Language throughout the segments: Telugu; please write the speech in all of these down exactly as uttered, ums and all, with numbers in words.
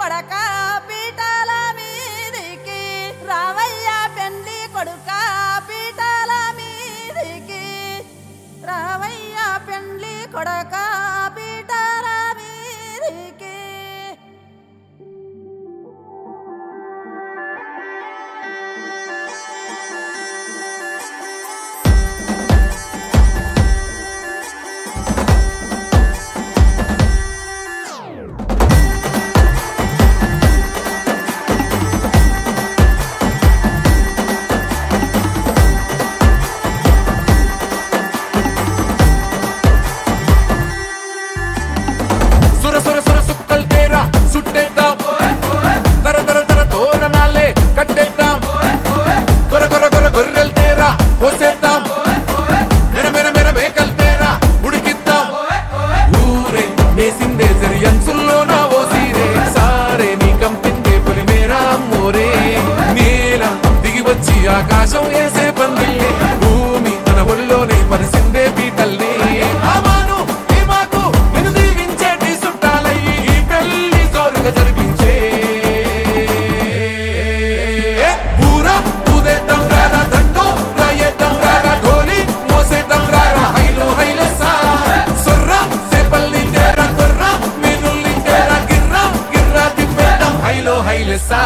కొడక పీటల మీదికి రావయ్య పెండ్లి కొడుక పీటల మీదికి రావయ్య పెండ్లి కొడక పీటల మీదికి ఆకాశం వేసే పందిల్ని భూమి తన ఒళ్ళోనే పరిసిందే పీటల్ని అమాను మాకు నిన్ను దీవించేటి చుట్టాలయ్యి ఈ పెళ్లి జోరుగా జరిపించే పూరా పూదేద్దాం రారా దండో రాయేద్దాం రారా ఢోలి మోసేద్దాం రారా హైలో హైలెసా సొర్రా సేపల్ని తేరా కొర్రా మీనుల్ని తేరా గిర్రా గిర్రా తిప్పేద్దాం హైలో హైలెసా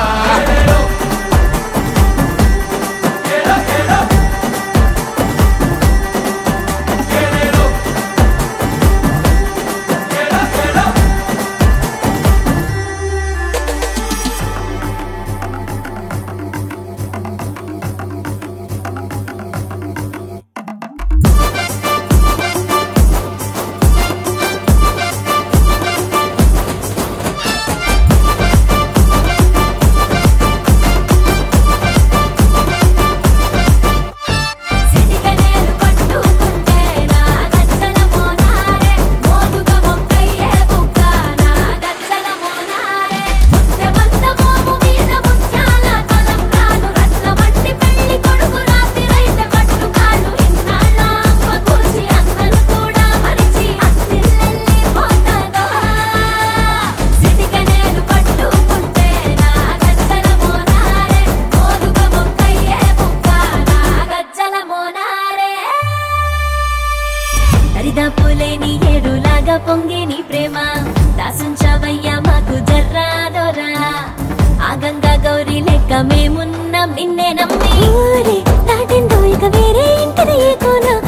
దరిదాపులేని ఏడులాగా పొంగే నీ ప్రేమ దాసుంచవయ్యా మాకు జర్రాదోరా ఆ గంగా గౌరీ లెక్క మేమున్నాం నిన్నే నమ్మి ఊరే దాటెందో ఇక వేరే ఇంటిది ఏ కోన